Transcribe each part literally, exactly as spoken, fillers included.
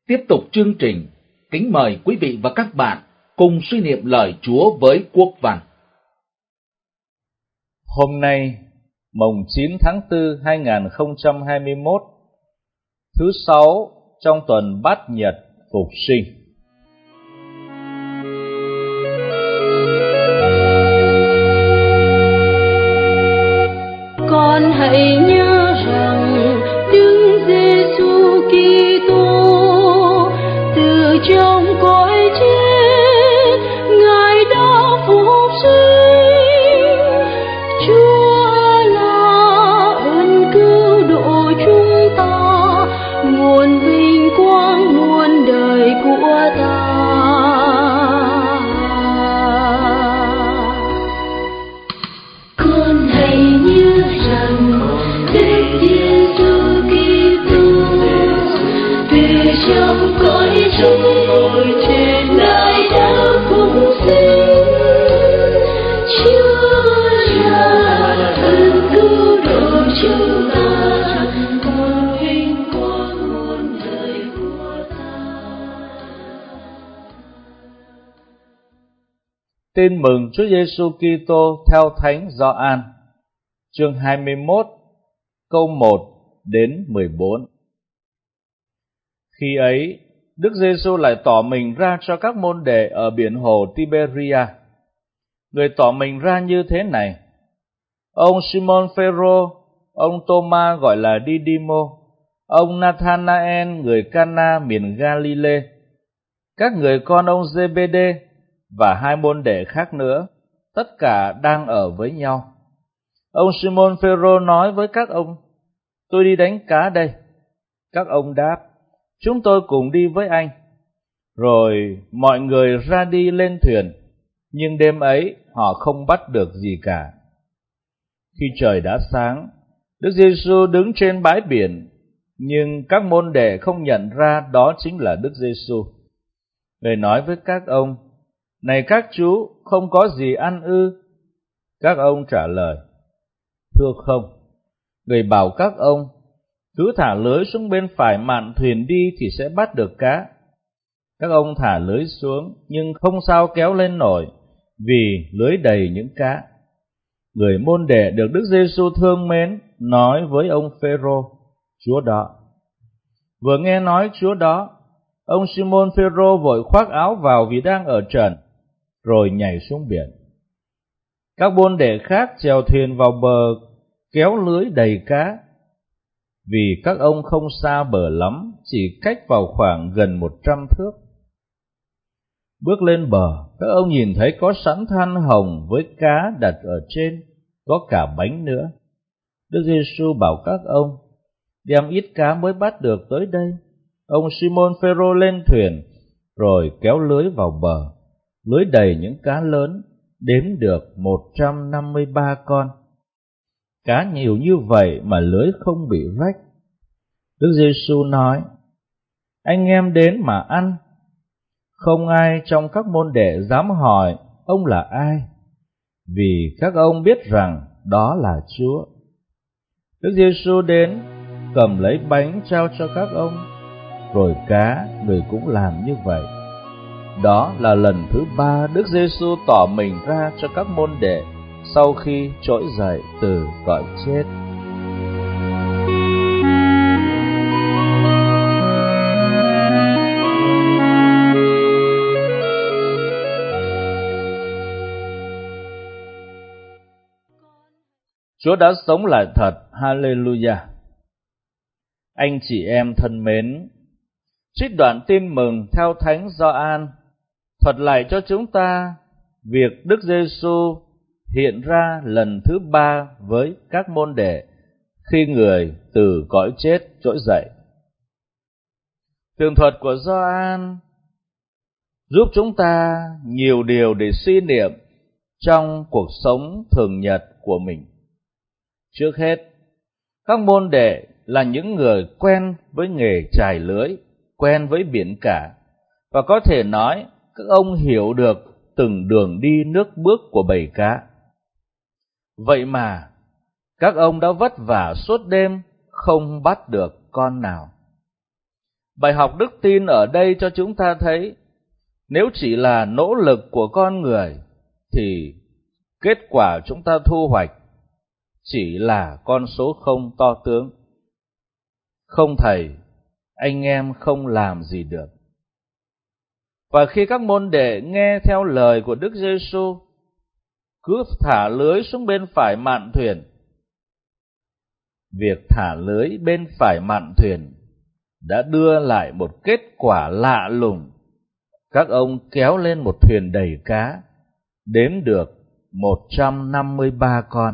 Tiếp tục chương trình, kính mời quý vị và các bạn cùng suy niệm lời Chúa với Quốc Văn. Hôm nay, mồng chín tháng tư hai nghìn không trăm hai mươi mốt, thứ sáu trong tuần Bát Nhật Phục Sinh. Con hãy nhớ rằng Đức Giêsu Kitô từ trong cõi chết Ngài đã phục sinh. Chúa là ơn cứu độ chúng ta, nguồn vinh quang muôn đời của ta. Con hãy nhớ rằng Đức Giêsu Kitô từ trong cõi chết Ngài đã phục sinh. Chúa là ơn cứu độ chúng ta, nguồn vinh quang muôn đời của ta. Tin mừng Chúa Giêsu Kitô theo Thánh Gioan, chương hai mươi mốt, câu một đến mười bốn. Khi ấy, Đức Giêsu lại tỏ mình ra cho các môn đệ ở biển hồ Tiberia. Người tỏ mình ra như thế này: ông Simon Phêrô, ông Tô-ma gọi là Đi-đi-mô, ông Nathanael người Ca-na miền Ga-li-lê, các người con ông Giê-bê-đê và hai môn đệ khác nữa, tất cả đang ở với nhau. Ông Simon Phêrô nói với các ông: tôi đi đánh cá đây. Các ông đáp: chúng tôi cùng đi với anh. Rồi mọi người ra đi lên thuyền, nhưng đêm ấy họ không bắt được gì cả. Khi trời đã sáng, Đức Giêsu đứng trên bãi biển, nhưng các môn đệ không nhận ra đó chính là Đức Giêsu. Người nói với các ông: này các chú, không có gì ăn ư? Các ông trả lời: thưa không. Người bảo các ông: cứ thả lưới xuống bên phải mạn thuyền đi thì sẽ bắt được cá. Các ông thả lưới xuống, nhưng không sao kéo lên nổi, vì lưới đầy những cá. Người môn đệ được Đức Giêsu thương mến nói với ông Phêrô: Chúa đó. Vừa nghe nói Chúa đó, ông Simon Phêrô vội khoác áo vào vì đang ở trần, rồi nhảy xuống biển. Các môn đệ khác chèo thuyền vào bờ, kéo lưới đầy cá. Vì các ông không xa bờ lắm, chỉ cách vào khoảng gần một trăm thước. Bước lên bờ, các ông nhìn thấy có sẵn than hồng với cá đặt ở trên, có cả bánh nữa. Đức Giêsu bảo các ông: đem ít cá mới bắt được tới đây. Ông Simon Phêrô lên thuyền, rồi kéo lưới vào bờ. Lưới đầy những cá lớn, đếm được một trăm năm mươi ba con. Cá nhiều như vậy mà lưới không bị rách. Đức Giêsu nói: anh em đến mà ăn. Không ai trong các môn đệ dám hỏi ông là ai, vì các ông biết rằng đó là Chúa. Đức Giêsu đến, cầm lấy bánh trao cho các ông, rồi cá người cũng làm như vậy. Đó là lần thứ ba Đức Giêsu tỏ mình ra cho các môn đệ sau khi trỗi dậy từ cõi chết. Chúa đã sống lại thật, Hallelujah. Anh chị em thân mến, trích đoạn tin mừng theo Thánh Gioan thuật lại cho chúng ta việc Đức Giêsu hiện ra lần thứ ba với các môn đệ khi người từ cõi chết trỗi dậy. Tường thuật của Gioan giúp chúng ta nhiều điều để suy niệm trong cuộc sống thường nhật của mình. Trước hết, các môn đệ là những người quen với nghề chài lưới, quen với biển cả, và có thể nói các ông hiểu được từng đường đi nước bước của bầy cá. Vậy mà, các ông đã vất vả suốt đêm không bắt được con nào. Bài học đức tin ở đây cho chúng ta thấy, nếu chỉ là nỗ lực của con người, thì kết quả chúng ta thu hoạch chỉ là con số không to tướng. Không thầy, anh em không làm gì được. Và khi các môn đệ nghe theo lời của Đức Giêsu, cứ thả lưới xuống bên phải mạn thuyền, việc thả lưới bên phải mạn thuyền đã đưa lại một kết quả lạ lùng. Các ông kéo lên một thuyền đầy cá, đếm được một trăm năm mươi ba con.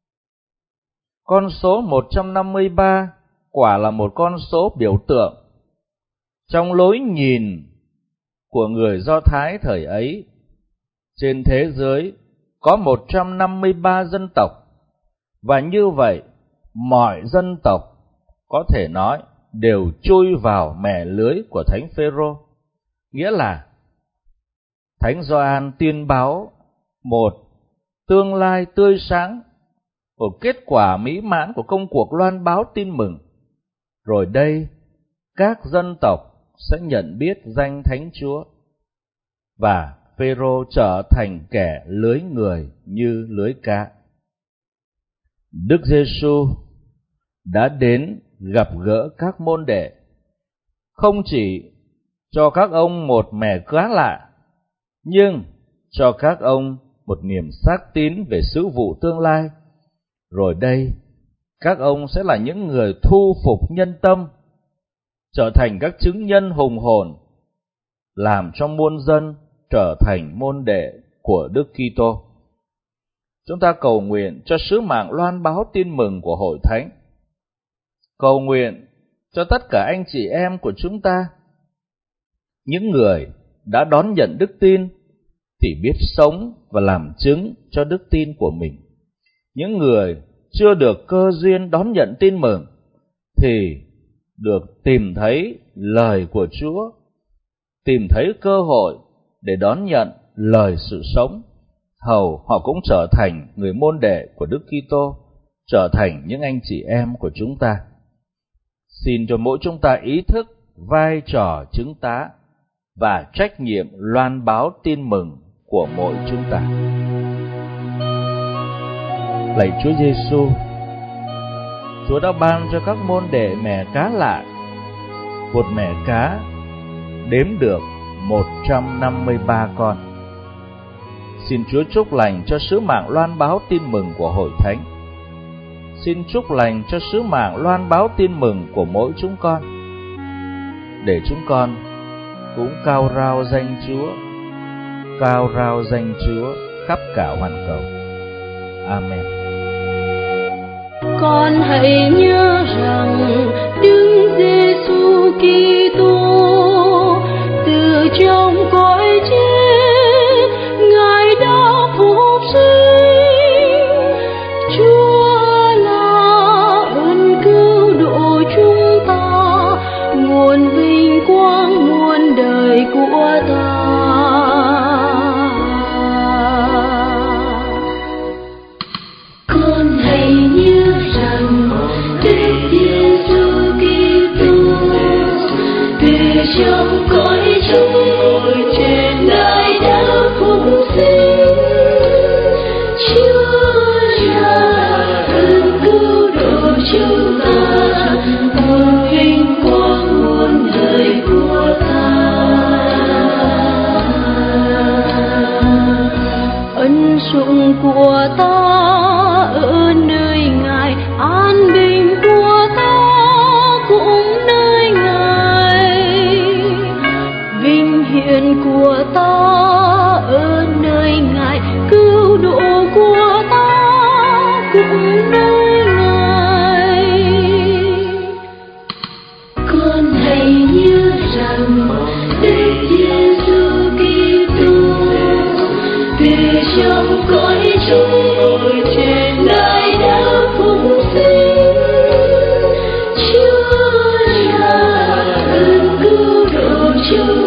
Con số một trăm năm mươi ba quả là một con số biểu tượng. Trong lối nhìn của người Do Thái thời ấy, trên thế giới có một trăm năm mươi ba dân tộc, và như vậy mọi dân tộc có thể nói đều chui vào mẻ lưới của Thánh Phêrô. Nghĩa là Thánh Gioan tuyên báo một tương lai tươi sáng, một kết quả mỹ mãn của công cuộc loan báo tin mừng. Rồi đây, các dân tộc sẽ nhận biết danh Thánh Chúa, và Phêrô trở thành kẻ lưới người như lưới cá. Đức Giêsu đã đến gặp gỡ các môn đệ, không chỉ cho các ông một mẻ cá lạ, nhưng cho các ông một niềm xác tín về sứ vụ tương lai. Rồi đây, các ông sẽ là những người thu phục nhân tâm, trở thành các chứng nhân hùng hồn, làm cho muôn dân trở thành môn đệ của Đức Kitô. Chúng ta cầu nguyện cho sứ mạng loan báo tin mừng của Hội Thánh. Cầu nguyện cho tất cả anh chị em của chúng ta, những người đã đón nhận đức tin thì biết sống và làm chứng cho đức tin của mình. Những người chưa được cơ duyên đón nhận tin mừng thì được tìm thấy lời của Chúa, tìm thấy cơ hội để đón nhận lời sự sống, hầu họ cũng trở thành người môn đệ của Đức Kitô, trở thành những anh chị em của chúng ta. Xin cho mỗi chúng ta ý thức vai trò chứng tá và trách nhiệm loan báo tin mừng của mỗi chúng ta. Lạy Chúa Giêsu, Chúa đã ban cho các môn đệ mẻ cá lạ, một mẻ cá đếm được một trăm năm mươi ba con. Xin Chúa chúc lành cho sứ mạng loan báo tin mừng của Hội Thánh. Xin chúc lành cho sứ mạng loan báo tin mừng của mỗi chúng con, để chúng con cũng cao rao danh Chúa, cao rao danh Chúa khắp cả hoàn cầu. Amen. Con hãy nhớ rằng Đức Giêsu Kitô từ trong cõi chết Ngài đã phục sinh. Chúa là ơn cứu độ chúng ta, nguồn vinh quang muôn đời của ta. Con hãy nhớ rằng Đức Giêsu Kitô từ trong cõi chết Ngài đã phục sinh. Chúa là ơn cứu độ chúng ta, nguồn vinh quang muôn đời của ta. Ân sủng của ta ở nơi Ngài, an bình của ta cũng nơi Ngài, vinh hiển của ta ở nơi Ngài, cứu độ của ta cũng nơi Ngài. Con hãy nhớ rằng Đức Giêsu Kitô từ trong cõi chết Ngài đã phục sinh. Chúa là ơn cứu độ chúng